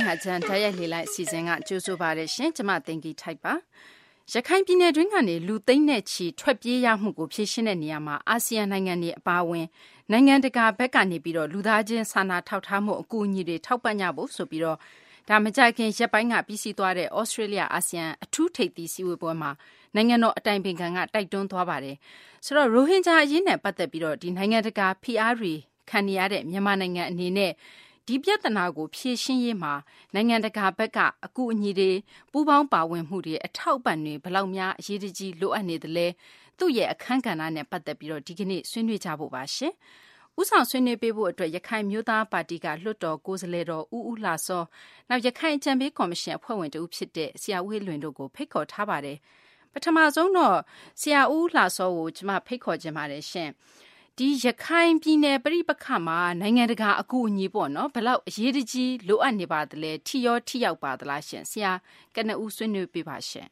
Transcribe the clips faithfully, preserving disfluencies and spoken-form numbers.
ဟာဂျန်တိုက်ရိုက်လေလိုက်အစီအစဉ်ကကြိုးဆိုပါရရှင်ကျမတင်ကြီးထိုက်ပါရခိုင်ပြည်နယ်တွင်းကနေလူသိန်းနဲ့ချီထွက်ပြေးရမှုကိုဖြေရှင်းတဲ့နေရာမှာအာဆီယံနိုင်ငံတွေအပါအဝင်နိုင်ငံတကာဘက်ကနေပြီးတော့လူသားချင်းစာနာထောက်ထားမှုအကူအညီတွေထောက်ပံ့ကြဖို့ဆိုပြီးတော့ဒါမကြခင်ရက်ပိုင်းကပြီးစီးသွားတဲ့ဩစတြေးလျအာဆီယံအထူးထိပ်သီးစည်းဝေးပွဲမှာနိုင်ငံတော်အတိုင်ပင်ခံကတိုက်တွန်းသွားပါတယ်ဆိုတော့ရိုဟင်ဂျာအရေးနဲ့ပတ်သက်ပြီးတော့ဒီနိုင်ငံတကာဖိအားတွေခံနေရတဲ့မြန်မာနိုင်ငံအနေနဲ့ဒီပြဿနာကိုဖြေရှင်းရေးမှာနိုင်ငံတကာဘက်ကအကူအညီတွေပူးပေါင်းပါဝင်မှုတွေအထောက်အပံ့တွေဘယ်လောက်များအရေးကြီးလိုအပ်နေသလဲသူ့ရဲ့အခန်းကဏ္ဍနဲ့ပတ်သက်ပြီးတော့ဒီကနေ့ဆွေးနွေးကြဖို့ပါရှင်ဦးဆောင်ဆွေးနွေးပေးဖို့အတွက်ရခိုင်မျိုးသားပါတီကလွှတ်တော်ကိုယ်စားလှယ်တော်ဦးဦးလှစောနောက်ရခိုင်အကြံပေးကော်မရှင်အဖွဲ့ဝင်တဦးဖြစ်တဲ့ဆရာဦးဝင်းလွင်တို့ကိုဖိတ်ခေါ်ထားပါတယ်ပထမဆုံးတော့ဆရာဦးလှစောကိုကျွန်မဖိတ်ခေါ်ခြင်းပါတယ်ရှင်ဒီရခိုင်ပြည်နယ်ပြည်ပခါမှာနိုင်ငံတကာအကူအညီပေါ့နော်ဘယ်လောက်အရေးကြီးလိုအပ်နေပါသလဲထိရောထိရောက်ပါသလားရှင်ဆရာကနဦးဆွေးနွေးပေးပါရှင်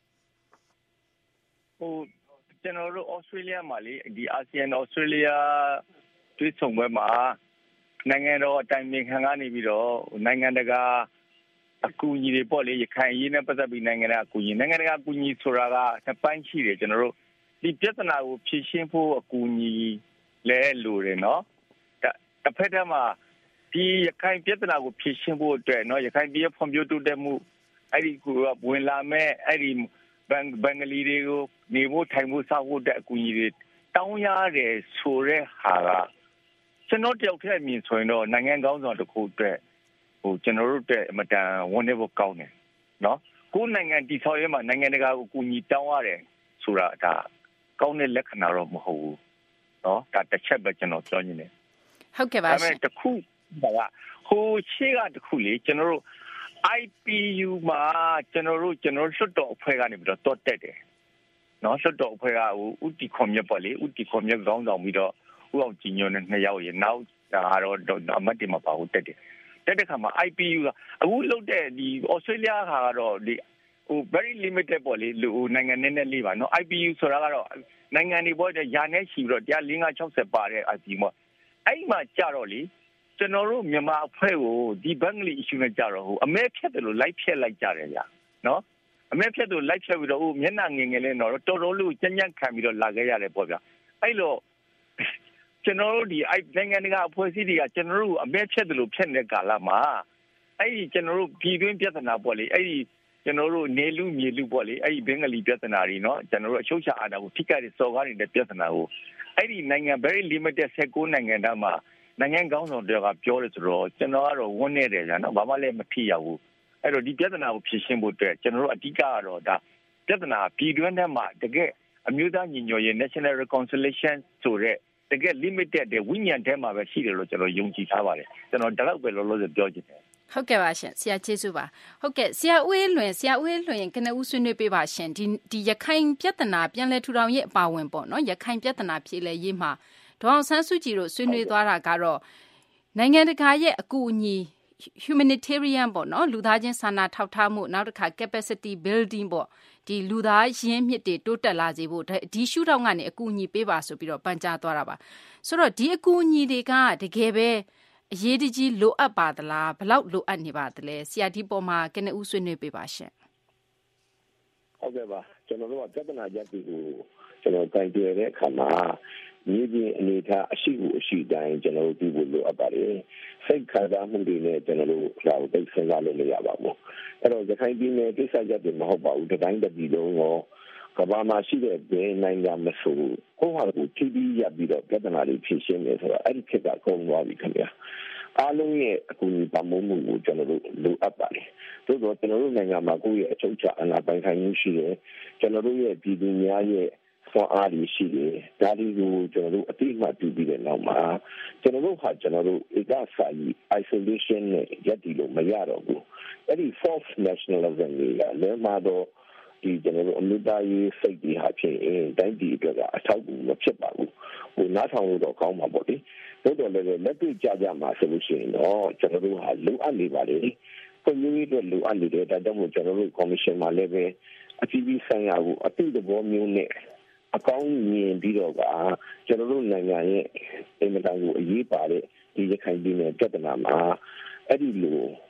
ဟိုကျွန်တော်တို့ဩစတြေးလျမှာလေဒီအာဆီယံဩစတြေးလျတွေ့ဆုံပွဲမှာနိုင်ငံတော်အတိုင်ပင်ခံကနေပြီးတော့နိုင်ငံတကာအကူအညီတွေပေါ့လေရခိုင်ရေးနဲ့ပတ်သက်ပြီးနိုင်ငံတကာအကူအညီနိုင်ငံတကာအကူအညီဆိုတာကနှစ်ပိုင်းရှိတယ်ကျွန်တော်တို့ဒီပြဿနာကိုဖြေရှင်းဖို့အကူအညီလဲလိုတယ်နော်တစ်ဖက်တည်းမှာဒီရခိုင်ပြဿနာကိုဖြေရှင်းဖို့အတွက်နော်ရခိုင်ပြည်ဖွံ့ဖြိုးတိုးတက်မှုအဲ့ဒီကိုဝင်လာမဲ့အဲ့ဒီဘန်ဘင်္ဂလီတွေကိုနေဖို့ထိုင်ဖို့စောက်ဖို့တဲ့အကူအညီတွေတောင်းရတယ်ဆိုတဲ့ဟာကကျွန်တော်တယောက်တည်းအမြင်ဆိုရင်တော့နိုင်ငံကောင်းဆောင်တစ်ခုအတွက်ဟိုကျွန်တော်တို့အတွက်အမတန်ဝန်နေဖို့ကောင်းတယ်နော်ကိုယ်နိုင်ငံတည်ဆောက်ရေးမှာနိုင်ငံတကာကိုအကူအညီတောင်းရတယ်ဆိုတာဒါကောင်းတဲ့လက္ခဏာတော့မဟုတ်ဘူးနော်ဒါတစ်ချက်ပဲကျွန်တော်ပြောနေတယ်ဟုတ်ကဲ့ပါရှင်ဒါပေမဲ့တစ်ခုကဟိုရှေ့ကတစ်ခုလေကျွန်တော်တို့ I P U မှာကျွန်တော်တို့ကျွန်တော်လွှတ်တော်အဖွဲ့ကနေပြီးတော့တောတက်တယ်နော်လွှတ်တော်အဖွဲ့ကဟိုဥတီကွန်မြတ်ပေါ့လေဥတီကွန်မြတ်ခေါင်းဆောင်ပြီးတော့ဥအောင်ကြည်ညိုနဲ့နှစ်ယောက်ရေနောက်ဒါတော့အမတ်တွေမှာပါဟုတ်တက်တယ်တက်တဲ့ခါမှာ I P U ကအခုလုပ်တဲ့ဒီ Australia ဟာကတော့ဒီဟို very limited ပေါ့လေဟိုနိုင်ငံနဲ့နဲ့လေးပါနော် I P U ဆိုတာကတော့နိုင်ငံတွေပေါ့တဲ့ယာနဲ့ရှိပြီးတော့တရား၄၅၆၀ပါတဲ့ I P U မှာအဲ့ဒီမှာကြတော့လေကျွန်တော်တို့မြန်မာအဖွဲ့ကိုဒီဘင်္ဂလီ issue နဲ့ကြတော့ဟိုအမဲဖြတ်တယ်လို့လိုက်ဖြတ်လိုက်ကြတယ်ဗျာနော်အမဲဖြတ်တယ်လိုက်ဖြတ်ပြီးတော့ဟိုမျက်နှာငယ်ငယ်လေးတော့တော်တော်လေးကြမ်းကြမ်းခံပြီးတော့လာခဲ့ရတယ်ပေါ့ဗျာအဲ့လိုကျွန်တော်တို့ဒီအဲ့နိုင်ငံတကာအဖွဲ့အစည်းတွေကကျွန်တော်တို့အမဲဖြတ်တယ်လို့ဖြတ်နေတဲ့ကာလမှာအဲ့ဒီကျွန်တော်တို့ပြည်တွင်းပြဿနာပေါ့လေအဲ့ဒီကျွန်တော်တို့နေလူမြေလူပေါ့လေအဲ့ဒီဘင်္ဂလီပြဿနာတွေเนาะကျွန်တော်တို့အချုပ်ချာအာဏာကိုထိခိုက်တဲ့စော်ကားနေတဲ့ပြဿနာကိုအဲ့ဒီနိုင်ငံ very limited ၁၉နိုင်ငံတည်းမှာနိုင်ငံကောင်းဆောင်တွေကပြောတယ်ဆိုတော့ကျွန်တော်ကတော့ဝန်းနေတယ်ကြာနော်ဘာမှလည်းမဖြစ်ရဘူးအဲ့တော့ဒီပြဿနာကိုဖြေရှင်းဖို့အတွက်ကျွန်တော်တို့အဓိကကတော့ဒါပြဿနာပြည်တွင်းထဲမှာတကယ်အမျိုးသားညီညွတ်ရေး national reconciliation ဆိုတဲ့တကယ် limited တဲ့ဝိညာဉ်ထဲမှာပဲရှိတယ်လို့ကျွန်တော်ယုံကြည်ထားပါတယ်ကျွန်တော်ဒါတော့ပဲလောလောဆယ်ပြောချင်တယ်ဟုတ်ကဲ့ပါရှင်ဆရာကျေးဇူးပါဟုတ်ကဲ့ဆရာဦးအေးလွင်ဆရာဦးအေးလွင်ကနဦးဆွေးနွေးပေးပါရှင်ဒီဒီရခိုင်ပြဿနာပြန်လည်ထူထောင်ရေးအပါဝင်ပေါ့နော်ရခိုင်ပြဿနာဖြေလည်ရေးမှာဒေါအောင်ဆန်းစုကြည်တို့ဆွေးနွေးသွားတာကတော့နိုင်ငံတကာရဲ့အကူအညီ humanitarian ပေါ့နော်လူသားချင်းစာနာထောက်ထားမှုနောက်တစ်ခါ capacity building ပေါ့ဒီလူသားရင်းမြစ်တွေတိုးတက်လာစေဖို့ဒီရှုထောင့်ကနေအကူအညီပေးပါဆိုပြီးတော့ပန်ကြားသွားတာပါဆိုတော့ဒီအကူအညီတွေကတကယ်ပဲအရေးတကြီးလိုအပ်ပါသလားဘယ်လောက်လိုအပ်နေပါသလဲဆရာဒီပေါ်မှာကနဦးဆွေးနွေးပေးပါရှင်ဟုတ်ကဲ့ပါကျွန်တော်တို့ကပြဿနာရပ်ပြီးကိုကျွန်တော်တိုင်ပြတဲ့အခါမှာမြေပြင်အနေထားအရှိကိုအရှိတိုင်းကျွန်တော်တို့ဒီလိုလိုအပ်ပါတယ်စိတ်ခံစားမှုတွေနဲ့ကျွန်တော်တို့ဒါကိုသိစဉ်းစားလို့မရပါဘူးအဲ့တော့ရခိုင်ပြည်နယ်ကိစ္စရပ်တွေမဟုတ်ပါဘူးတတိုင်းတစ်ပြည်လုံးရောကမ္ဘာမှာရှိတဲ့ဘယ်နိုင်ငံမဆိုကိုယ့်ဟာကိုထိပြီးရပ်ပြီးတော့ပြဿနာတွေဖြေရှင်းနေဆိုတော့အဲ့ဒီခေတ်ကကုန်သွားပြီခင်ဗျာအားလုံးရဲ့အကူအညီပံ့ပိုးမှုကိုကျွန်တော်တို့လိုအပ်ပါတယ်သို့တော့ကျွန်တော်တို့နိုင်ငံမှာကိုယ့်ရဲ့အချုပ်အခြာအာဏာပိုင်ဆိုင်မှုရှိတယ်ကျွန်တော်တို့ရဲ့ပြည်သူများရဲ့ဆွမ်းအားတွေရှိတယ်ဒါတွေကိုကျွန်တော်တို့အတိအမှတ်ပြုပြီးတဲ့နောက်မှာကျွန်တော်တို့ဟာကျွန်တော်တို့ဧကစာကြီး isolation နဲ့ရပ်တည်လို့မရတော့ဘူးအဲ့ဒီ false nationalism တွေကလည်းမှာတော့ဒီကျွန်တော်တို့အမျိုးသားရေးစိတ်တွေဟာဖြင့်တိုင်းပြည်အတွက်ကအထောက်အကူမဖြစ်ပါဘူးဟိုနားထောင်လို့တော့ကောင်းမှာပေါ့လေတို့တော့လည်းလက်တွေ့ကြကြမှာဆိုလို့ရှိရင်တော့ကျွန်တော်တို့ဟာလိုအပ်နေပါလေကွန်မြူနတီတွေလိုအပ်နေတယ်ဒါကြောင့်မို့ကျွန်တော်တို့ commission မှာလည်းပဲအပြည်ပြည်ဆိုင်ရာကိုအတိတ်သဘောမျိုးနဲ့အကောင်းမြင်ပြီးတော့ကကျွန်တော်တို့နိုင်ငံရဲ့အင်မတန်ကိုအရေးပါတဲ့ဒီရခိုင်ပြည်နယ်ပြဿနာမှာအဲ့ဒီလို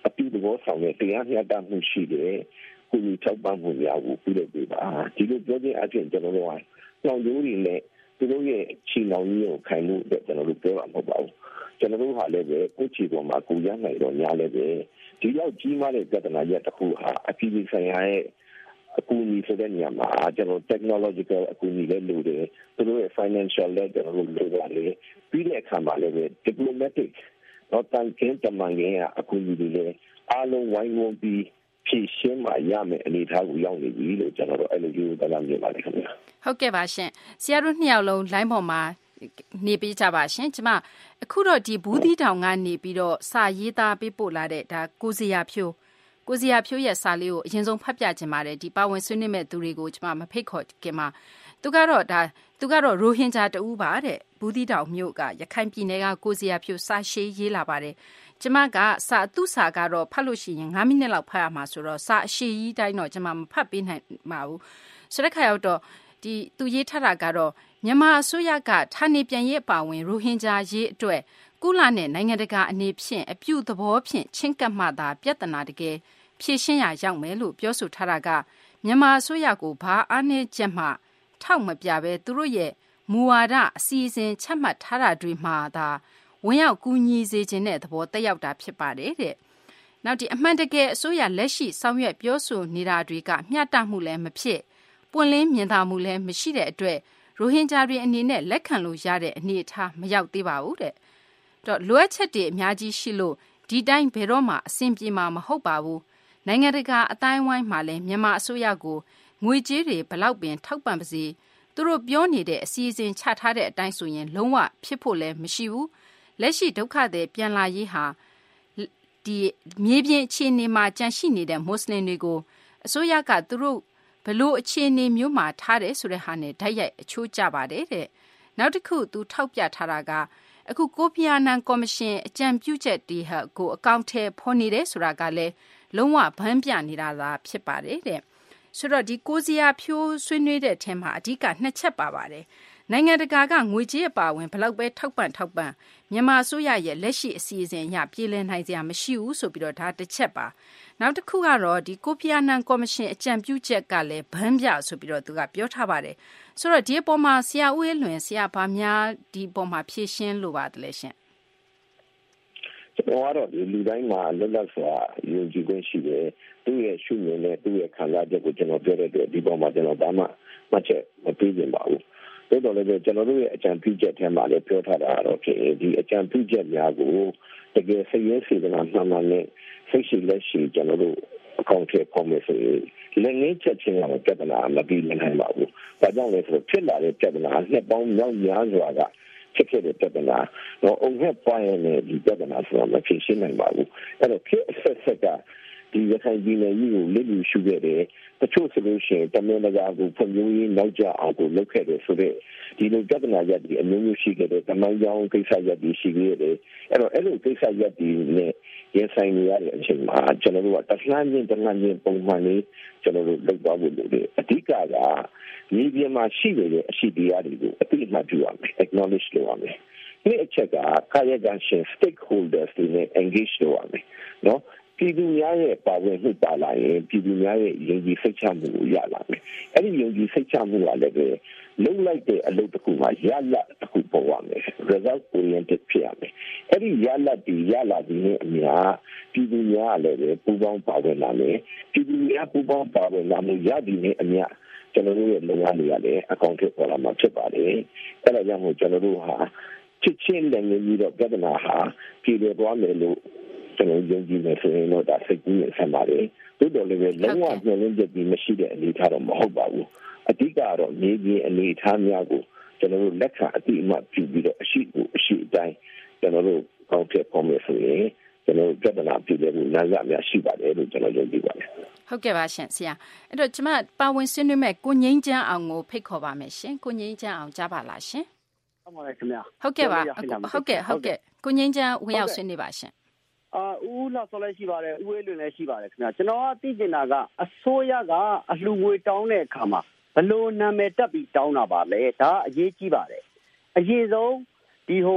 အတူတဘောဆောင်တဲ့တရားမျှတမှုရှိတဲ့ကိုယ်ကြီးထောက်ပံ့မှုများကိုပြုလုပ်ပေးပါဒီလိုပြောခြင်းအပြင်ကျွန်တော်တို့ကကြောင်ကျိုးတွေနဲ့သူတို့ရဲ့ချီနှောင်ကြီးကိုခိုင်မှုအတွက်ကျွန်တော်တို့ပြောတာမဟုတ်ပါဘူးကျွန်တော်တို့ဟာလည်းပဲကိုယ်ချီပေါ်မှာကိုရနိုင်တော့များလည်းပဲဒီလောက်ကြီးမားတဲ့ပြဿနာရက်တစ်ခုဟာအပြည်ပြည်ဆိုင်ရာရဲ့အကူအညီဆိုတဲ့နေရာမှာကျွန်တော် technological အကူအညီလည်းလိုတယ်သူတို့ရဲ့ financial လည်းကျွန်တော်တို့လိုပါတယ်ပြီးတဲ့အခါမှာလည်းပဲ diplomatic တော့တန်ခင်းတမန်ကြီးအကူအညီတွေလည်းအားလုံးဝိုင်းဝန်းပြီးဖြည့်ရှင်းမှရမယ်အနေထားကိုရောက်နေပြီလို့ကျွန်တော်တို့အဲ့လိုယူသားမြင်ပါတယ်ခင်ဗျာဟုတ်ကဲ့ပါရှင်ဆရာတို့နှစ်ယောက်လုံး line ပေါ်မှာနေပေးကြပါရှင်ကျမအခုတော့ဒီဘူးသီးတောင်ကနေပြီးတော့စာရေးသားပေးပို့လာတဲ့ဒါကိုစရာဖြိုးကိုစရာဖြိုးရဲ့စာလေးကိုအရင်ဆုံးဖတ်ပြခြင်းပါတယ်ဒီပါဝင်ဆွေးနွေးမဲ့သူတွေကိုကျမမဖိတ်ခေါ်ခင်မှာသူကတော့ဒါသူကတော့ရိုဟင်ဂျာတူပါတဲ့ဘူးသီးတောင်မြို့ကရခိုင်ပြည်နယ်ကကိုစရာဖြိုးစာရှည်ရေးလာပါတယ်ကျမကစာသူ့စာကတော့ဖတ်လို့ရှိရင်၅မိနစ်လောက်ဖတ်ရမှာဆိုတော့စာအရှိကြီးတိုင်းတော့ကျမမဖတ်ပေးနိုင်ပါဘူးဆိုတဲ့ခါရောက်တော့ဒီသူရေးထားတာကတော့မြန်မာအစိုးရကဌာနေပြန်ရေးအပါဝင်ရိုဟင်ဂျာရေးအတွက်ကုလနဲ့နိုင်ငံတကာအနေဖြင့်အပြုသဘောဖြင့်ချင်းကပ်မှသာပြဿနာတကယ်ဖြေရှင်းရရောက်မယ်လို့ပြောဆိုထားတာကမြန်မာအစိုးရကိုဘာအားနည်းချက်မှထောက်မပြဘဲသူတို့ရဲ့မူဝါဒအစီအစဉ်ချမှတ်ထားတာတွေမှာသာဝင်ရောက်ကူညီစေခြင်းတဲ့သဘောတက်ရောက်တာဖြစ်ပါတယ်တဲ့။နောက်ဒီအမှန်တကယ်အစိုးရလက်ရှိဆောင်ရွက်ပြောဆိုနေတာတွေကမျှတမှုလည်းမဖြစ်ပွင့်လင်းမြင်သာမှုလည်းမရှိတဲ့အတွက်ရိုဟင်ဂျာတွေအနေနဲ့လက်ခံလို့ရတဲ့အနေအထားမရောက်သေးပါဘူးတဲ့။တော့လိုအပ်ချက်တွေအများကြီးရှိလို့ဒီတိုင်းဘယ်တော့မှအဆင်ပြေမှာမဟုတ်ပါဘူး။နိုင်ငံတကာအတိုင်းဝိုင်းမှာလည်းမြန်မာအစိုးရကိုငွေကြေးတွေဘလောက်ပင်ထောက်ပံ့ပါစေသူတို့ပြောနေတဲ့အစီအစဉ်ချထားတဲ့အတိုင်းဆိုရင်လုံးဝဖြစ်ဖို့လည်းမရှိဘူး။လက်ရှိဒုက္ခတွေပြန်လာရေးဟာဒီမြေပြင်အခြေအနေမှာကြန့်ရှိနေတဲ့မွတ်စလင်တွေကိုအစိုးရကသူတို့ဘလို့အခြေအနေမျိုးမှာထားတယ်ဆိုတဲ့ဟာနဲ့ဓာတ်ရိုက်အချိုးကျပါတယ်တဲ့နောက်တစ်ခုသူထောက်ပြထားတာကအခုကိုဖီအာနန်ကော်မရှင်အကြံပြုချက်တွေဟာကိုအကောင့်ထဲဖော်နေတယ်ဆိုတာကလည်းလုံးဝဗန်းပြနေတာသာဖြစ်ပါတယ်တဲ့ဆိုတော့ဒီကိုစီယာဖြိုးဆွေးနွေးတဲ့အထက်မှာအဓိကနှစ်ချက်ပါပါတယ်နိုင်ငံတကာကငွေကြေးအပါဝင်ဘလောက်ပဲထောက်ပံ့ထောက်ပံ့မြန်မာအစိုးရရဲ့လက်ရှိအစီအစဉ်အရပြည်လည်နိုင်စရာမရှိဘူးဆိုပြီးတော့ဒါတစ်ချက်ပါနောက်တစ်ခုကတော့ဒီကိုဖီအာနန်ကော်မရှင်အကြံပြုချက်ကလည်းဗန်းပြဆိုပြီးတော့သူကပြောထားပါတယ်ဆိုတော့ဒီအပေါ်မှာဆရာဦးအေးလွင်ဆရာဘာများဒီအပေါ်မှာဖြည့်ရှင်းလိုပါတယ်လဲရှင်ကျွန်တော်ကတော့ဒီလူတိုင်းမှာလွတ်လပ်စွာယုံကြည်ခွင့်ရှိတယ်သူ့ရဲ့ရှုမြင်တဲ့သူ့ရဲ့ခံစားချက်ကိုကျွန်တော်ပြောတဲ့အတွက်ဒီပေါ်မှာကျွန်တော်ဘာမှမှတ်ချက်မပေးချင်ပါဘူးတော်တော်လေးကျွန်တော်တို့ရဲ့အကြံပြုချက်ထဲမှာလည်းပြောထားတာတော့ဖြစ်ဒီအကြံပြုချက်များကိုတကယ်စိတ်ရင်းစေတနာမှန်မှန်နဲ့စိတ်ရှိလက်ရှိကျွန်တော်တို့အကောင့်ထဲပေါ်မယ်ဆိုရင်လက်ငင်းချက်ချင်းကတော့ပြဿနာမပြီးနိုင်ပါဘူး။ဒါကြောင့်လည်းဆိုဖြစ်လာတဲ့ပြဿနာနှစ်ပေါင်းမြောက်များစွာကဖြစ်ခဲ့တဲ့ပြဿနာတော့အုံနဲ့ပွားရတဲ့ဒီပြဿနာဆိုတော့မဖြစ်ရှင်းနိုင်ပါဘူး။အဲ့တော့ခေတ်အဆက်ဆက်ကဒီရခိုင်ပြည်နယ်ကြီးကိုလစ်လျူရှုခဲ့တယ်တချို့ဆိုလို့ရှိရင်တမန်တကာကိုဖွံ့ဖြိုးရေးနောက်ကျအောင်ကိုလုပ်ခဲ့တယ်ဆိုတော့ဒီလိုပြဿနာရပ်ဒီအမျိုးမျိုးရှိခဲ့တယ်တမန်ကြောင်းကိစ္စရပ်ဒီရှိခဲ့တယ်အဲ့တော့အဲ့လိုကိစ္စရပ်ဒီနဲ့ရင်ဆိုင်နေရတဲ့အချိန်မှာကျွန်တော်တို့ကတလှမ်းချင်းတလှမ်းချင်းပုံမှန်လေးကျွန်တော်တို့လုပ်သွားဖို့လိုတယ်အဓိကကမြေပြင်မှာရှိနေတဲ့အရှိတရားတွေကိုအသိအမှတ်ပြုရမယ် acknowledge လုပ်ရမယ်ဒီအချက်ကကာယကံရှင် stakeholders တွေနဲ့ engage လုပ်ရမယ်နော်ပြည်သူများရဲ့ပါဝင်မှုပါလာရင်ပြည်သူများရဲ့ယုံကြည်စိတ်ချမှုကိုရလာမယ်။အဲ့ဒီယုံကြည်စိတ်ချမှုကလည်းပဲလုံလိုက်တဲ့အလုပ်တစ်ခုမှာရလတ်တစ်ခုပေါ်ရမယ်။ result oriented ဖြစ်ရမယ်။အဲ့ဒီရလတ်ဒီရလာပြီးနဲ့အများပြည်သူများလည်းပဲပူးပေါင်းပါဝင်လာမယ်။ပြည်သူများပူးပေါင်းပါဝင်လာမှုရပြီးနဲ့အများကျွန်တော်တို့ရဲ့လုပ်ငန်းတွေကလည်းအကောင့်ထဲပေါ်လာမှာဖြစ်ပါတယ်။အဲ့ဒါကြောင့်မို့ကျွန်တော်တို့ဟာချစ်ချင်းလည်းနေပြီးတော့ပြဿနာဟာပြည်လေသွားမယ်လို့ကျွန်တော်ယုံကြည်နေဆိုရင်တော့ဒါစိတ်ကူးနေဆံပါတယ်။တိုးတော်လည်းပဲလုံးဝမျှော်လင့်ချက်ပြီးမရှိတဲ့အနေအထားတော့မဟုတ်ပါဘူး။အဓိကတော့မြေပြင်အနေအထားများကိုကျွန်တော်တို့လက်ခံအတိအမှတ်ပြုပြီးတော့အရှိကိုအရှိအတိုင်းကျွန်တော်တို့ကောင်းဖြစ်ပေါ်မယ်ဆိုရင်ကျွန်တော်ပြဿနာပြည့်တဲ့လူနာရများရှိပါတယ်လို့ကျွန်တော်ယုံကြည်ပါတယ်။ဟုတ်ကဲ့ပါရှင်ဆရာ။အဲ့တော့ကျွန်မပါဝင်ဆွေးနွေးမဲ့ကိုငိမ့်ချမ်းအောင်ကိုဖိတ်ခေါ်ပါမယ်ရှင်။ကိုငိမ့်ချမ်းအောင်ကြားပါလားရှင်။ဟုတ်ပါရဲ့ခင်ဗျာ။ဟုတ်ကဲ့ပါ။ဟုတ်ကဲ့ဟုတ်ကဲ့ကိုငိမ့်ချမ်းဝင်ရောက်ဆွေးနွေးပါရှင်။အာဦးလာဆိုလည်းရှိပါတယ်ဦးဝေးလွင်လည်းရှိပါတယ်ခင်ဗျာကျွန်တော်ကသိကျင်တာကအစိုးရကအလှူငွေတောင်းတဲ့အခါမှာဘလို့နာမည်တက်ပြီးတောင်းတာပါလဲဒါအရေးကြီးပါတယ်အရေးဆုံးဒီဟို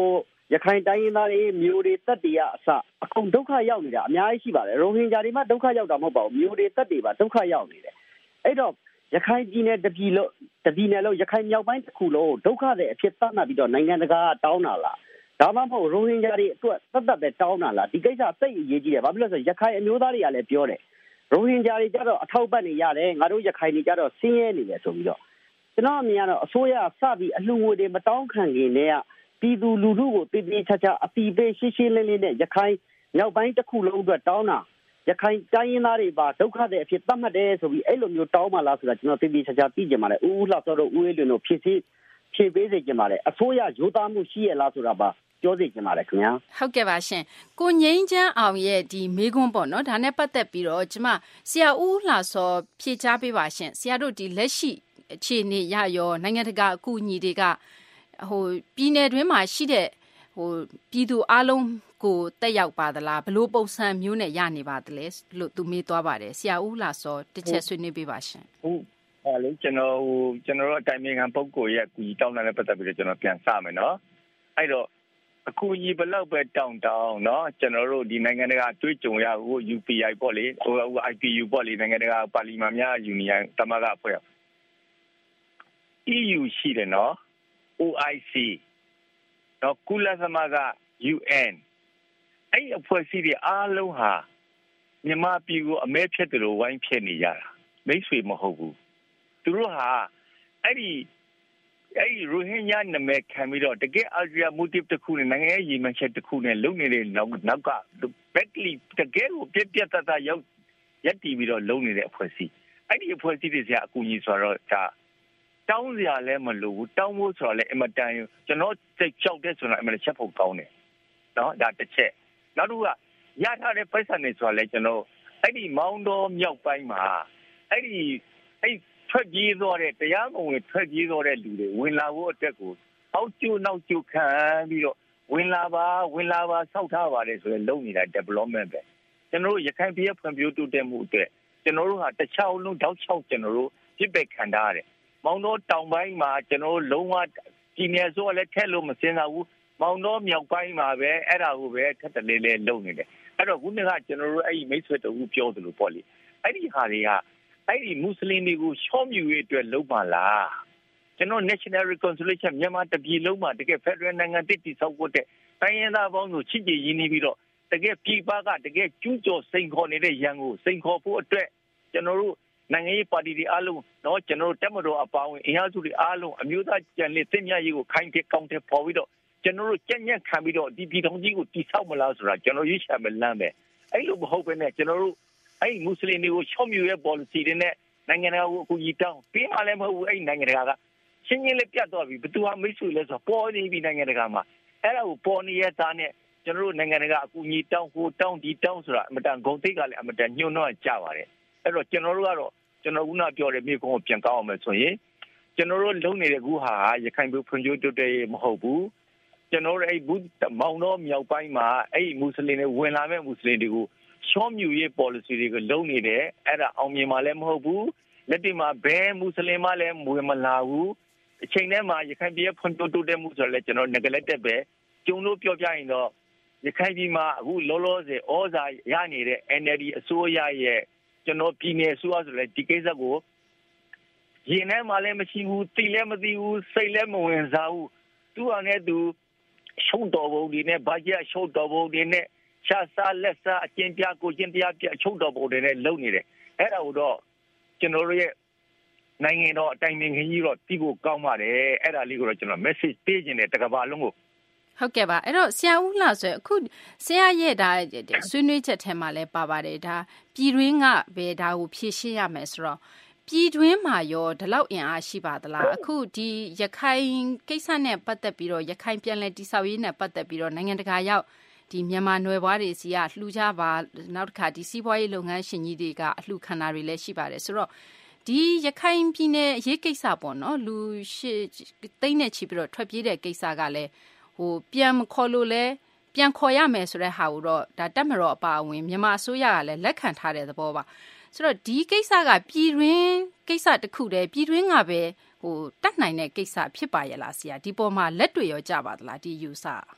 ရခိုင်တိုင်းရင်းသားတွေမျိုးတွေတက်တွေကအစအကုန်ဒုက္ခရောက်နေတာအများကြီးရှိပါတယ်ရိုဟင်ဂျာတွေမှဒုက္ခရောက်တာမဟုတ်ပါဘူးမျိုးတွေတက်တွေပါဒုက္ခရောက်နေတယ်အဲ့တော့ရခိုင်ပြည်နယ်တပြည်လုံးတပြည်နယ်လုံးရခိုင်မြောက်ပိုင်းတစ်ခုလုံးဒုက္ခတွေအဖြစ်သတ်မှတ်ပြီးတော့နိုင်ငံတကာတောင်းတာလားဒါမှမဟုတ်ရိုဟင်ဂျာတွေအတွက်သက်သက်ပဲတောင်းတာလားဒီကိစ္စစိတ်အရေးကြီးတယ်ဘာဖြစ်လို့လဲဆိုရခိုင်အမျိုးသားတွေကလည်းပြောတယ်ရိုဟင်ဂျာတွေကြတော့အထောက်ပံ့နေရတယ်ငါတို့ရခိုင်တွေကြတော့ဆင်းရဲနေတယ်ဆိုပြီးတော့ကျွန်တော်အမြင်ကတော့အစိုးရစပြီးအလှူငွေတွေမတောင်းခံခင်တည်းကပြည်သူလူထုကိုတည်တည်ချာချာအပီပေးရှင်းရှင်းလင်းလင်းနဲ့ရခိုင်မြောက်ပိုင်းတစ်ခုလုံးအတွက်တောင်းတာရခိုင်တိုင်းရင်းသားတွေပါဒုက္ခတွေအဖြစ်သတ်မှတ်တယ်ဆိုပြီးအဲ့လိုမျိုးတောင်းမှလားဆိုတာကျွန်တော်တည်တည်ချာချာသိကြပါလေဦးဦးလှစောတို့ဦးအေးလွင်တို့ဖြည့်ဆည်းဖြည့်ပေးစေကြပါလေအစိုးရရိုးသားမှုရှိရလားဆိုတာပါပြောစေချင်ပါတယ်ခင်ဗျာဟုတ်ကဲ့ပါရှင်ကိုငိမ့်ချမ်းအောင်ရဲ့ဒီမေးခွန်းပေါ့နော်ဒါနဲ့ပတ်သက်ပြီးတော့ကျမဆရာဦးလှစောဖြည့်ချပေးပါရှင်ဆရာတို့ဒီလက်ရှိအခြေအနေရရောနိုင်ငံတကာအကူအညီတွေကဟိုပြည်နယ်တွင်းမှာရှိတဲ့ဟိုပြည်သူအလုံးကိုတက်ရောက်ပါသလားဘလို့ပုံစံမျိုးနဲ့ရနေပါသလဲလို့သူမေးသွားပါတယ်ဆရာဦးလှစောတစ်ချက်ဆွေးနွေးပေးပါရှင်ဟုတ်ပါလေကျွန်တော်ဟိုကျွန်တော်တို့အတိုင်းအမြံပုဂ္ဂိုလ်ရဲ့အကူအညီတောင်းတာနဲ့ပတ်သက်ပြီးတော့ကျွန်တော်ပြန်စမယ်နော်အဲ့တော့အကူအညီဘယ်လောက်ပဲတောင်းတောင်းเนาะကျွန်တော်တို့ဒီနိုင်ငံတကာတွေ့ကြုံရဟို ယူ ပီ အိုင် ပေါ့လေဟို အိုင် ပီ ယူ ပေါ့လေနိုင်ငံတကာပါလီမန်များယူနီယံသမဂ္ဂအဖွဲ့ အီ ယူ ရှိတယ်เนาะ အို အိုင် စီ เนาะကုလသမဂ္ဂ ယူ အန် အဲ့ဒီအဖွဲ့အစည်းတွေအားလုံးဟာမြန်မာပြည်ကိုအမဲဖြတ်တယ်လို့ဝိုင်းဖြတ်နေကြတာမိတ်ဆွေမဟုတ်ဘူးသူတို့ဟာအဲ့ဒီအဲ့ဒီရိုဟင်ဂျာနာမည်ခံပြီးတော့တကယ်အဂျီယာမိုတီဗ်တစ်ခုနဲ့နိုင်ငံရေးရည်မှန်းချက်တစ်ခုနဲ့လုံနေတဲ့နောက်နောက်ကဘက်ကလီတကယ်ကိုပြပြတတရောက်ရက်တီပြီးတော့လုံနေတဲ့အဖွဲ့အစည်းအဲ့ဒီအဖွဲ့အစည်းတွေဆရာအကူအညီဆိုတော့ဒါတောင်းစရာလည်းမလိုဘူးတောင်းဖို့ဆိုတော့လည်းအမတန်ကျွန်တော်စိတ်ကြောက်တဲ့ဆိုတော့အမလည်းချက်ဖို့ကောင်းတယ်နော်ဒါတစ်ချက်နောက်တစ်ခုကရထားတဲ့ပိုက်ဆံတွေဆိုတော့လည်းကျွန်တော်အဲ့ဒီမောင်းတော်မြောက်ပိုင်းမှာအဲ့ဒီအဲ့ထွက်ပြေးသွားတဲ့တရားမဝင်ထွက်ပြေးသွားတဲ့လူတွေဝင်လာဖို့အတွက်ကိုအောက်ကျိုးနောက်ကျိုးခံပြီးတော့ဝင်လာပါဝင်လာပါစောက်ထားပါတယ်ဆိုရင်လုပ်နေတာ development ပဲကျွန်တော်တို့ရခိုင်ပြည်ဖွံ့ဖြိုးတိုးတက်မှုအတွက်ကျွန်တော်တို့ဟာတခြားလုံးတောက်ချောက်ကျွန်တော်တို့ပြစ်ပယ်ခံထားရတယ်မောင်တော်တောင်ပိုင်းမှာကျွန်တော်တို့လုံးဝပြည်နယ်ဆိုလည်းထက်လို့မစင်စားဘူးမောင်တော်မြောက်ပိုင်းမှာပဲအဲ့ဒါကိုပဲထက်တလဲလဲလုပ်နေတယ်အဲ့တော့ခုနကကျွန်တော်တို့အဲ့ဒီမိတ်ဆွေတူပြောသလိုပေါ့လေအဲ့ဒီဟာတွေကအဲ့ဒီမွတ်စလင်တွေကိုရှော့မြူရေးအတွက်လုပ်ပါလားကျွန်တော် National Reconciliation မြန်မာတပြည်လုံးမှာတကယ် Federal နိုင်ငံတည်တည်ဆောက်ဖို့တဲ့တိုင်းရင်းသားပေါင်းကိုချစ်ကြည်ရင်းနှီးပြီးတော့တကယ်ပြည်ပကတကယ်ကျူးကျော်စိန်ခေါ်နေတဲ့ရန်ကိုစိန်ခေါ်ဖို့အတွက်ကျွန်တော်တို့နိုင်ငံရေးပါတီတွေအားလုံးเนาะကျွန်တော်တို့တက်မတော်အပါဝင်အင်အားစုတွေအားလုံးအမျိုးသားကြံလေးတင်မြရေးကိုခိုင်းတဲ့ကောင်းတဲ့ပေါ်ပြီးတော့ကျွန်တော်တို့ကြက်ညက်ခံပြီးတော့ဒီပြည်ထောင်ကြီးကိုတည်ဆောက်မလားဆိုတာကျွန်တော်ရွေးချယ်မလမ်းပဲအဲ့လိုမဟုတ်ဘဲနဲ့ကျွန်တော်တို့အဲ့မွတ်စလင်တွေကိုချော့မြူရဲ့ policy တွေနဲ့နိုင်ငံတကာကိုအခုကြီးတောင်းပြီးမှလည်းမဟုတ်ဘူးအဲ့နိုင်ငံတကာကရှင်းရှင်းလေးပြတ်သွားပြီဘယ်သူမှမိတ်ဆွေလဲဆိုပေါ်နေပြီနိုင်ငံတကာမှာအဲ့ဒါကိုပေါ်နေရသားနဲ့ကျွန်တော်တို့နိုင်ငံတကာအကူအညီတောင်းဟိုတောင်းဒီတောင်းဆိုတာအမတန်ဂုဏ်သိက္ခာလည်းအမတန်ညှို့နှောကြပါတယ်အဲ့တော့ကျွန်တော်တို့ကတော့ကျွန်တော်ခုနပြောတဲ့မြေကုန်းကိုပြန်ကောက်အောင်မယ်ဆိုရင်ကျွန်တော်တို့လုံနေတဲ့ကူဟာရခိုင်ပြည်ဖွံ့ဖြိုးတိုးတက်ရေးမဟုတ်ဘူးကျွန်တော်တို့အဲ့ဘူးမောင်တော်မြောက်ပိုင်းမှာအဲ့မွတ်စလင်တွေဝင်လာမဲ့မွတ်စလင်တွေကိုရှော့မြူရေး policy တွေကိုလုံနေတယ်အဲ့ဒါအောင်မြင်မှလည်းမဟုတ်ဘူးလက်တွေ့မှာဘယ်မွတ်စလင်မှလည်းဝင်မလာဘူးအချိန်ထဲမှာရခိုင်ပြည်ဖွံ့ဖြိုးတိုးတက်မှုဆိုတော့လည်းကျွန်တော် neglect ပဲကျုံလို့ပြောပြရင်တော့ရခိုင်ပြည်မှာအခုလောလောဆယ်ဩဇာရနေတဲ့ အန် အယ်လ် ဒီ အစိုးရရဲ့ကျွန်တော်ပြည်နယ်အစိုးရဆိုလည်းဒီကိစ္စကိုရင်ထဲမှာလည်းမရှိဘူးသိလည်းမသိဘူးစိတ်လည်းမဝင်စားဘူးသူကလည်းသူရှုံးတော်ပုံဒီနဲ့ဘာကြီးရှုံးတော်ပုံဒီနဲ့ရှာစားလက်စားအကျဉ်းပြကိုကျဉ်းပြပြရှုံးတော်ပုံတွေနဲ့လုံနေတယ်အဲ့ဒါကိုတော့ကျွန်တော်တို့ရဲ့နိုင်ငံတော်အတိုင်းအမြင်ကြီးတော့တီးဖို့ကောင်းပါတယ်အဲ့ဒါလေးကိုတော့ကျွန်တော် message ပေးခြင်းနဲ့တကဘာလုံးကိုဟုတ်ကဲ့ပါအဲ့တော့ဆရာဦးလှဆိုအခုဆရာရဲ့ဒါဆွေးနွေးချက်ထဲမှာလည်းပါပါတယ်ဒါပြည်တွင်းကပဲဒါကိုဖြည့်ရှင်းရမယ်ဆိုတော့ပြည်တွင်းမှာရောဒီလောက်အင်အားရှိပါသလားအခုဒီရခိုင်ကိစ္စနဲ့ပတ်သက်ပြီးတော့ရခိုင်ပြည်နယ်တိဆောက်ရေးနဲ့ပတ်သက်ပြီးတော့နိုင်ငံတကာရောက်ဒီမြန်မာနွယ်ဘွားတွေစီကလှူကြပါနောက်တစ်ခါဒီစီးပွားရေးလုပ်ငန်းရှင်ကြီးတွေကအလှူခံတာတွေလည်းရှိပါတယ်ဆိုတော့ဒီရခိုင်ပြည်နယ်ရေးကိစ္စပေါ့နော်လူရှိသိန်းနဲ့ချီပြီးတော့ထွက်ပြေးတဲ့ကိစ္စကလည်းဟိုပြန်ခေါ်လို့လဲပြန်ခေါ်ရမယ်ဆိုတဲ့ဟာကိုတော့ဒါတက်မတော်အပါအဝင်မြန်မာအစိုးရကလည်းလက်ခံထားတဲ့သဘောပါဆိုတော့ဒီကိစ္စကပြည်တွင်းကိစ္စတစ်ခုတည်းပြည်တွင်းကပဲဟိုတတ်နိုင်တဲ့ကိစ္စဖြစ်ပါရဲ့လားဆရာဒီပေါ်မှာလက်တွေ့ရောကြပါသလားဒီယူဆ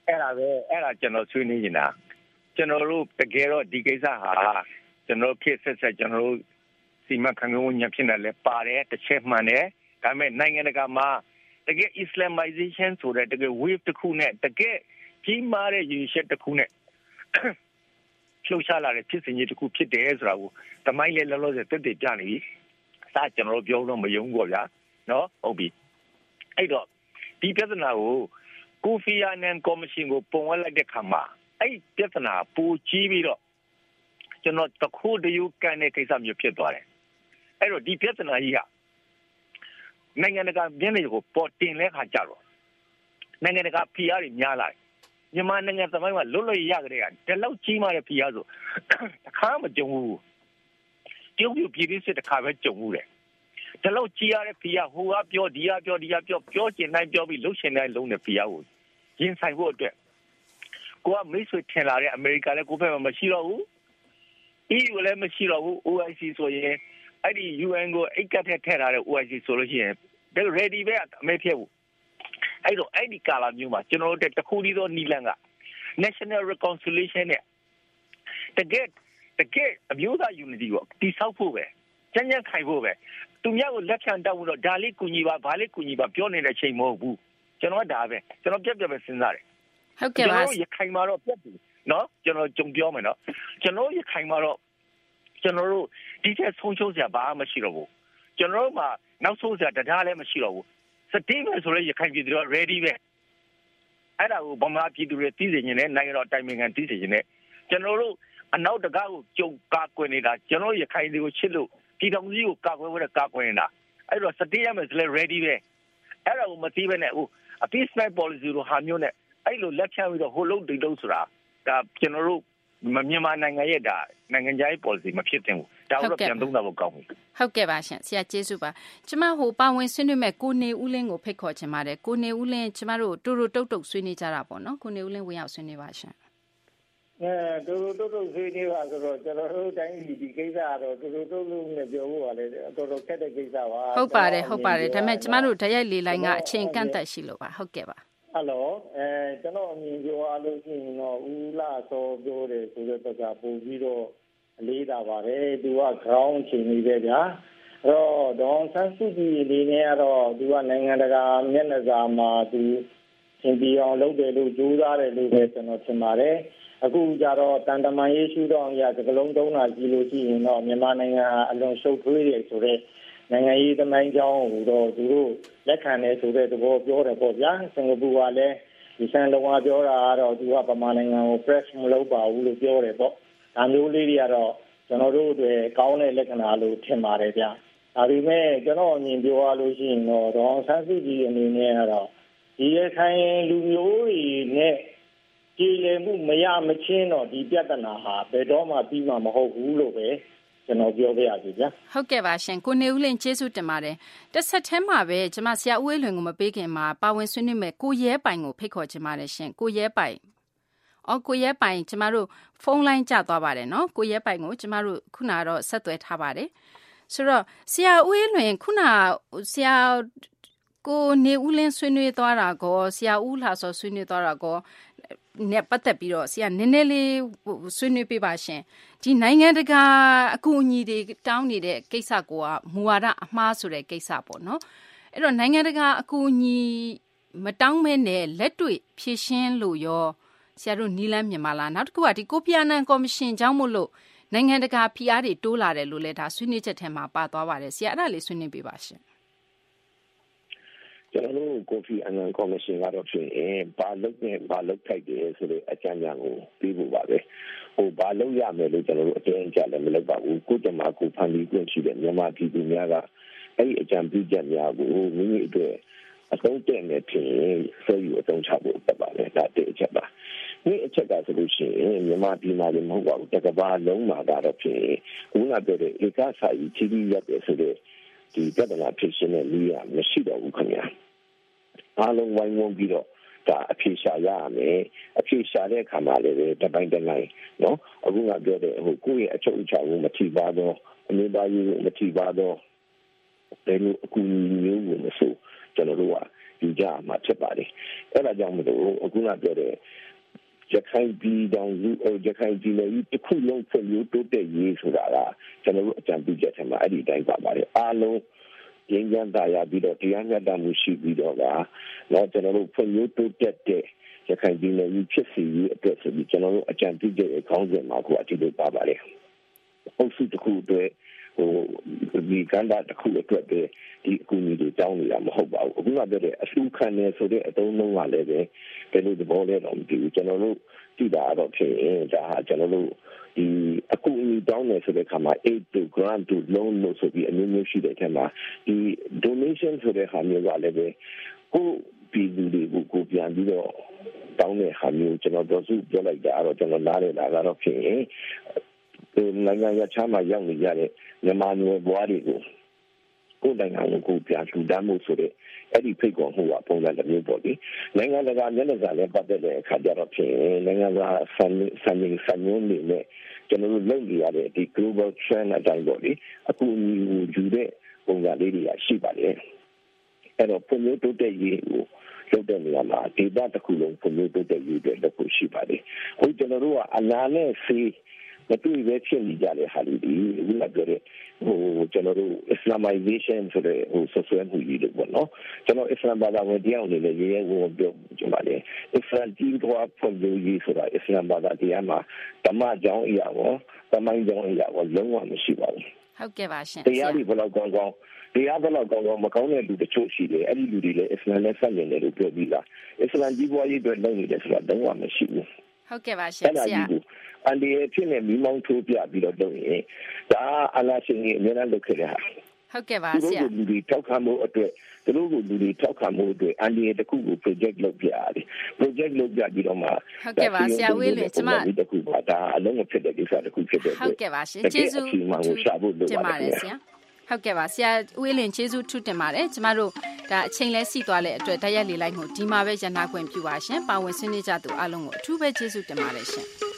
အဲ့ဒါပဲအဲ့ဒါကျွန်တော်ဆွေးနွေးနေတာကျွန်တော်တို့တကယ်တော့ဒီကိစ္စဟာကျွန်တော်ခေတ်ဆက်ဆက်ကျွန်တော်တို့စီမံခန့်ခွဲမှုညဖြစ်နေလဲပါတယ်တစ်ချက်မှန်တယ်ဒါပေမဲ့နိုင်ငံတကာမှာတကယ် Islamization ဆိုတဲ့တကယ် wave တစ်ခုနဲ့တကယ်ကြီးမားတဲ့ရည်ရွယ်ချက်တစ်ခုနဲ့လှုပ်ရှားလာတဲ့ဖြစ်စဉ်ကြီးတစ်ခုဖြစ်တယ်ဆိုတာကိုတမိုင်းလေးလောလောဆယ်တက်တည်ပြနေပြီ။စာကျွန်တော်ပြောလို့မယုံဘူးပေါ့ဗျာ။နော်ဟုတ်ပြီ။အဲ့တော့ဒီပြဿနာကိုကိုဖီအာနန်ကော်မရှင်ကိုပုံဝဲလိုက်တဲ့ခါမှာအဲ့ပြဿနာပူကြီးပြီးတော့ကျွန်တော်တခုတည်းကန်တဲ့ကိစ္စမျိုးဖြစ်သွားတယ်။အဲ့တော့ဒီပြဿနာကြီးဟာနိုင်ငံတကာမျက်နှာကိုပေါ်တင်လဲခါကြတော့နိုင်ငံတကာဖိအားတွေများလာတယ်မြန်မာနိုင်ငံသမိုင်းမှာလွတ်လွတ်ရကြတဲ့ကဒီလောက်ကြီးမားတဲ့ဖိအားဆိုတခါမကြုံဘူးကျုပ်ပြပြည်ပြည်စစ်တခါပဲကြုံဘူးတယ်ဒီလောက်ကြီးရတဲ့ဖိအားဟိုကပြောဒီကပြောဒီကပြောပြောချင်တိုင်းပြောပြီးလှုပ်ရှင်တိုင်းလုံးတဲ့ဖိအားကိုရင်ဆိုင်ဖို့အတွက်ကိုကမိတ်ဆွေထင်လာတဲ့အမေရိကန်လည်းကိုဖက်မှာမရှိတော့ဘူး E U လည်းမရှိတော့ဘူး O I C ဆိုရင်အဲ့ဒီ U N ကိုအိတ်ကတ်ထည့်ထည့်ထားတဲ့ O I C ဆိုလို့ရှိရင် ready ပဲအမေဖြစ်ဘူးအဲ့တော့အဲ့ဒီကာလမျိုးမှာကျွန်တော်တို့တခုတည်းသောနီလန်က National Reconciliation နဲ့တကယ်တကယ်အမျိုးသား unity ကိုတိဆောက်ဖို့ပဲကျန်းကျန်းခိုင်ဖို့ပဲသူများကိုလက်ဖြန့်တောက်လို့ဒါလေးကူညီပါဘာလေးကူညီပါပြောနေတဲ့အချိန်မဟုတ်ဘူးကျွန်တော်ဒါပဲကျွန်တော်ပြက်ပြက်ပဲစဉ်းစားတယ်ဟုတ်ကဲ့ပါကျွန်တော်ရခိုင်မှာတော့ပြက်ပြီနော်ကျွန်တော်ကြုံပြောမယ်နော်ကျွန်တော်ရခိုင်မှာတော့ကျွန်တော်တို့ဒီထက်ဆုံးရှုံးစရာဘာမှမရှိတော့ဘူးကျွန်တော်တို့မှာနောက်ဆုံးစရာတရားလည်းမရှိတော့ဘူးစတိပဲဆိုရဲရခိုင်ပြည်သူတွေ ready ပဲအဲ့ဒါကိုဗမာပြည်သူတွေသိစေခြင်းနဲ့နိုင်ငံတော်တိုင်ပင်ခံသိစေခြင်းနဲ့ကျွန်တော်တို့အနောက်တကားကိုကြုံကာကွယ်နေတာကျွန်တော်ရခိုင်တွေကိုချစ်လို့ပြည်တော်ကြီးကိုကာကွယ်ဖို့ကာကွယ်နေတာအဲ့တော့စတိရမယ်ဆိုလဲ ready ပဲအဲ့ဒါကိုမသိဘဲနဲ့ဟိုအ peace night policy လိုဟာမျိုးနဲ့အဲ့လိုလက်ဖြန့်ပြီးတော့ဟိုလုံးတိတ်လုံးဆိုတာဒါကျွန်တော်တို့မြန်မာနိုင်ငံရဲ့ဒါနိုင်ငံခြားရေး policy မဖြစ်သင့်ဘူးဒါတော့ပြန်သုံးတာဖို့ကောင်းပြီဟုတ်ကဲ့ပါရှင်ဆရာကျေးဇူးပါကျမဟိုပါဝင်ဆွေးနွေးမဲ့ကိုနေဦးလင်းကိုဖိတ်ခေါ်ချင်ပါတယ်ကိုနေဦးလင်းကျမတို့တူတူတုတ်တုတ်ဆွေးနွေးကြတာပေါ့နော်ကိုနေဦးလင်းဝင်ရောက်ဆွေးနွေးပါရှင်အဲတူတူတုတ်တုတ်ဆွေးနွေးပါဆိုတော့ကျွန်တော်တို့တိုင်းပြည်ဒီကိစ္စကတော့တူတူတုတ်တုတ်နဲ့ပြောဖို့ကလည်းတော်တော်ခက်တဲ့ကိစ္စပါဟုတ်ပါတယ်ဟုတ်ပါတယ်ဒါပေမဲ့ကျမတို့ဓာတ်ရိုက်လေးလိုင်းကအချိန်ကန့်သက်ရှိလို့ပါဟုတ်ကဲ့ပါဟယ်လိုအဲကျွန်တော်အမြင်ပြောရလို့ရှိရင်တော့ဦးလာစောပြောတယ်ဆိုတဲ့ဘက်ကပို့ပြီးတော့အလေးတာပါတယ်သူက ground ချိန်နေပဲဗျာအဲ့တော့ဒေါန်ဆန်းစုကြည်အနေနဲ့ကတော့သူကနိုင်ငံတကာမျက်နှာစာမှာသူသင်ပြီးအောင်လုပ်တယ်လို့ကြိုးစားတယ်လို့ပဲကျွန်တော်ထင်ပါတယ်အခုကြတော့တန်တမာရေးရှုတော့ရစကလုံးသုံးတာကြီးလို့ရှိရင်တော့မြန်မာနိုင်ငံဟာအလွန်ရှုပ်ထွေးတယ်ဆိုတော့နိုင်ငံရေးသမိုင်းကြောင်းကိုတော့သူတို့လက်ခံတယ်ဆိုတဲ့သဘောပြောတယ်ပေါ့ဗျာစင်ကာပူကလည်းဒီဆန်လုံးဝပြောတာကတော့သူကဗမာနိုင်ငံကို press မလုပ်ပါဘူးလို့ပြောတယ်ပေါ့ဒါမျိုးလေးတွေကတော့ကျွန်တော်တို့တွေကောင်းတဲ့လက္ခဏာလို့ထင်ပါတယ်ဗျာဒါပေမဲ့ကျွန်တော်အမြင်ပြောရလို့ရှိရင်တော့ဒေါန်ဆန်းစုကြည်အနေနဲ့ကတော့ဒီရခိုင်လူမျိုးတွေနဲ့ကြည်လည်မှုမရမချင်းတော့ဒီပြဿနာဟာဘယ်တော့မှပြီးမှာမဟုတ်ဘူးလို့ပဲကျွန်တော်ပြောပြရစီဗျာဟုတ်ကဲ့ပါရှင်ကိုနေဦးလင်းကျေးဇူးတင်ပါတယ်တစ်ဆက်တည်းမှာပဲကျွန်မဆရာဦးအေးလွင်ကိုမပေးခင်မှာပါဝင်ဆွေးနွေးမဲ့ကိုရဲပိုင်ကိုဖိတ်ခေါ်ချင်ပါတယ်ရှင်ကိုရဲပိုင်အော်ကိုရဲပိုင်ကျမတို့ဖုန်းလိုင်းကျသွားပါတယ်နော်ကိုရဲပိုင်ကိုကျမတို့ခုနကတော့ဆက်သွယ်ထားပါတယ်ဆိုတော့ဆရာဦးအေးလွင်ခုနဆရာကိုနေဦးလင်းဆွေးနွေးသွားတာကောဆရာဦးလှစောဆွေးနွေးသွားတာကောနဲ့ပတ်သက်ပြီးတော့ဆရာနည်းနည်းလေးဆွေးနွေးပေးပါရှင်ဒီနိုင်ငံတကာအကူအညီတွေတောင်းနေတဲ့ကိစ္စကမူဝါဒအမှားဆိုတဲ့ကိစ္စပေါ့နော်အဲ့တော့နိုင်ငံတကာအကူအညီမတောင်းမဲနဲ့လက်တွေ့ဖြည့်ရှင်းလို့ရောဆရာတို့နီလန်းမြန်မာလားနောက်တစ်ခုကဒီကိုဖီအာနန်ကော်မရှင်ကြောင့်မို့လို့နိုင်ငံတကာဖိအားတွေတိုးလာတယ်လို့လည်းဒါဆွေးနွေးချက်ထဲမှာပါသွားပါတယ်ဆရာအဲ့ဒါလေးဆွေးနွေးပေးပါရှင်ကျွန်တော်တို့ကိုဖီအာနန်ကော်မရှင်ကတော့ဖြစ်ရင်ဘာလုပ်နဲ့ဘာလုပ်ထိုက်တယ်ဆိုတဲ့အကြံဉာဏ်ကိုပြီးဖို့ပါပဲဟိုဘာလုပ်ရမယ်လို့ကျွန်တော်တို့အတင်းအကျပ်လည်းမလုပ်ပါဘူးကိုယ်တမကိုဖန်ပြီးပြင်ရှိတဲ့မြန်မာပြည်သူများကအဲ့ဒီအကြံပြုချက်များကိုမိမိအတွက်အသုံးတည့်နေဖြစ်ရင်ဆွေးယူအသုံးချဖို့တက်ပါလေဒါတဲ့အချက်ပါဒီအချက်ကဆိုလို့ရှိရင်မြန်မာပြည်မှာလည်းမဟုတ်ပါဘူးတကဘာလုံးမှာတော့ဖြစ်ခုနပြောတဲ့ဧကစာကြီးချီးပြီးရတယ်ဆိုတဲ့ဒီပြဿနာဖြစ်ရှင်းတဲ့နည်းကမရှိတော့ဘူးခင်ဗျာအားလုံးဝိုင်းဝန်းပြီးတော့ဒါအဖြေရှာရမယ်အဖြေရှာတဲ့အခါမှာလည်းတပိုင်းတစ်ပိုင်းနော်အခုကပြောတဲ့ဟိုကိုယ့်ရဲ့အချုပ်အချာကိုမထိပါတော့အမျိုးသားရေးကိုမထိပါတော့ဘယ်လိုအကူအညီမျိုးကိုမဆိုကျွန်တော်တို့ကဒီကြမှာဖြစ်ပါတယ်အဲ့ဒါကြောင့်မလို့အခုနပြောတဲ့ရခိုင်ပြည်တောင်စုရခိုင်ပြည်နယ်ကြီးတစ်ခုလုံးဖွံ့ဖြိုးတိုးတက်ရေးဆိုတာကကျွန်တော်တို့အကြံပြုချက်ထဲမှာအဲ့ဒီတိုင်းပါပါတယ်အားလုံးရင်းချမ်းသာရပြီးတော့တရားမျှတမှုရှိပြီးတော့ကတော့ကျွန်တော်တို့ဖွံ့ဖြိုးတိုးတက်တဲ့ရခိုင်ပြည်နယ်ကြီးဖြစ်စီရေးအတွက်ဆိုပြီးကျွန်တော်တို့အကြံပြုချက်ရဲ့ခေါင်းစဉ်မှာကိုအထူးလို့ပါပါတယ်အုပ်စုတစ်ခုအတွက်ဟိုဒီကန္တာတစ်ခုအတွက်ပဲဒီအကူအညီတွေတောင်းနေတာမဟုတ်ပါဘူးအခုကပြောတဲ့အစုခံနေဆိုတဲ့အသုံးလုံးကလည်းပဲဘယ်လိုသဘောလဲတော့မသိဘူးကျွန်တော်တို့သိတာတော့ဖြစ်ရင်ဒါဟာကျွန်တော်တို့ဒီအကူအညီတောင်းနေဆိုတဲ့အခါမှာ aid to grant to loan လို့ဆိုပြီးအမျိုးမျိုးရှိတဲ့အထက်မှာဒီ donation ဆိုတဲ့ဟာမျိုးကလည်းပဲကိုပြည်သူတွေကိုကိုပြန်ပြီးတော့တောင်းတဲ့ဟာမျိုးကျွန်တော်တို့စုပြောလိုက်တာတော့ကျွန်တော်နားလည်တာကတော့ဖြစ်ရင်နိုင်ငံရခြားမှာရောက်နေကြတဲ့မြန်မာမျိုးဘွားတွေကိုကိုယ်နိုင်ငံကိုပြန်ထူတမ်းမှုဆိုတဲ့အဲ့ဒီဖိတ်ခေါ်မှုကပုံစံတစ်မျိုးပေါ့ဒီနိုင်ငံတကာမျက်နှာစာနဲ့ပတ်သက်တဲ့အခါကျတော့ဖြစ်ရင်နိုင်ငံကဆန်ဆန်ဆန်မျိုးနေနဲ့ကျွန်တော်တို့လုပ်နေရတဲ့ဒီ global trend အတိုင်းပေါ့ဒီအခုမျိုးယူတဲ့ပုံစံလေးတွေရှိပါတယ်အဲ့တော့ပုံမျိုးတိုးတက်ရေးကိုလုပ်တဲ့နေရာမှာဒေသတစ်ခုလုံးပုံမျိုးတိုးတက်ရေးတွေလုပ်ဖို့ရှိပါတယ်ဟိုကျွန်တော်တို့ကအနာနဲ့ဆေးမတွေ့ပဲဖြစ်နေကြတဲ့ဟာတွေဒီအခုလည်းပြောတဲ့ဟိုကျွန်တော်တို့ Islamization ဆိုတဲ့ဟိုဆွဆွဲမှုကြီးလို့ပေါ့နော်ကျွန်တော် Islam ဘာသာဝင်တရားအနေနဲ့ရေးရဲကိုပြောကြပါလေ Islam ကြီးတော့ဖွင့်လို့ရေးဆိုတာ Islam ဘာသာတရားမှာဓမ္မကြောင်းအရာရောသမိုင်းကြောင်းအရာရောလုံးဝမရှိပါဘူးဟုတ်ကဲ့ပါရှင်တရားဒီဘလောက်ကောင်းကောင်းတရားဘလောက်ကောင်းကောင်းမကောင်းတဲ့လူတချို့ရှိတယ်အဲ့ဒီလူတွေလည်း Islam နဲ့ဆက်နေတယ်လို့ပြောပြီးလား Islam ကြီးပွားရေးအတွက်လုပ်နေတယ်ဆိုတာလုံးဝမရှိဘူးဟုတ်ကဲ့ပါရှင်ဆရာအန်ဒီရဲ့ဖြစ်နေမိမောင်းထိုးပြပြီးတော့လုပ်ရင်ဒါအလားရှင်ကြီးအများနဲ့လုပ်ခဲ့တဲ့ဟာဟုတ်ကဲ့ပါဆရာလူတွေထောက်ခံမှုအတွက်သူတို့ကလူတွေထောက်ခံမှုအတွက်အန်ဒီရဲ့တခုကို project လုပ်ပြရတယ် project လုပ်ပြပြီးတော့မှဟုတ်ကဲ့ပါဆရာဝေးလွင်ကျွန်မတခုပါဒါအလုံးမဖြစ်တဲ့ကိစ္စတခုဖြစ်တဲ့ဟုတ်ကဲ့ပါရှင်ကျေးဇူးတင်ပါတယ်ဆရာဟုတ်ကဲ့ပါဆရာဝေးလင်ကျေးဇူးထူးတင်ပါတယ်ကျမတို့ဒါအချိန်လဲစီသွားတဲ့အတွက်တိုက်ရိုက်လေးလိုက်ကိုဒီမှာပဲရန်နာခွင့်ပြုပါရှင်ပါဝင်ဆွေးနွေးကြသူအားလုံးကိုအထူးပဲကျေးဇူးတင်ပါတယ်ရှင်